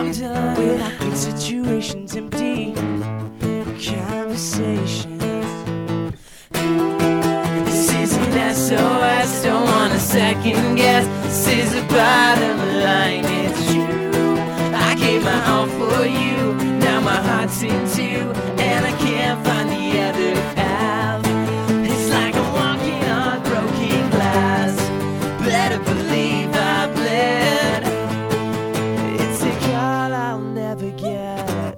I'm done with awkward situations, empty conversations. This isn't SOS, don't want a second guess. This is the bottom line, it's true. I gave my all for you, now my heart's in two, and I can't find the other half. It's like I'm walking on broken glass. Better believe I bled. It's a call I'll never get.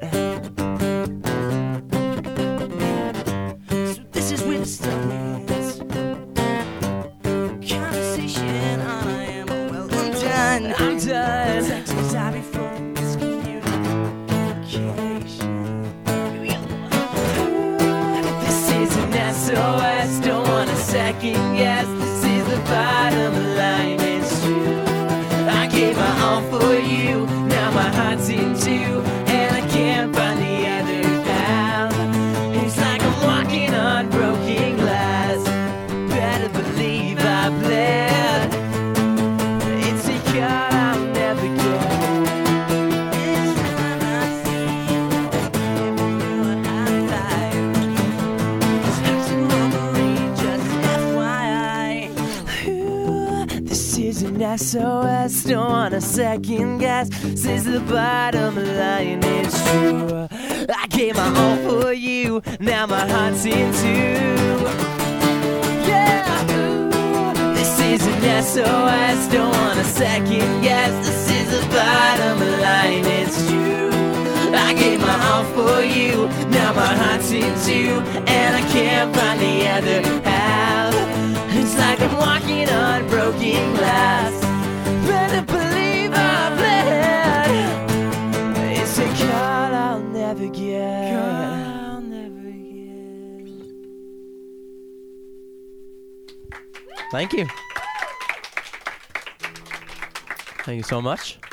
So this is where the story ends. Conversation on I am, well I'm done. I'm done. Texas, I'll be from miscommunication. This isn't SOS, don't want a second guess. This is the bottom line, it's true. I gave my all for you, now my heart's in two, and I can't find the other half. It's like I'm walking on broken glass. Better believe I bled. It's a call I'll never get. It's time I see every high five. It's hurts and robbery, just FYI. Ooh, this isn't SOS, don't want a second guess. This is the bottom line, it's true. I gave my all for you, now my heart's in two. Yeah, ooh, this isn't SOS, don't want a second guess. This is the bottom line, it's true. I gave my all for you, now my heart's in two, and I can't find the other half. It's like I'm walking on broken glass. Better believe I bled. It's a call I'll never get. I'll never get. Thank you. Thank you so much.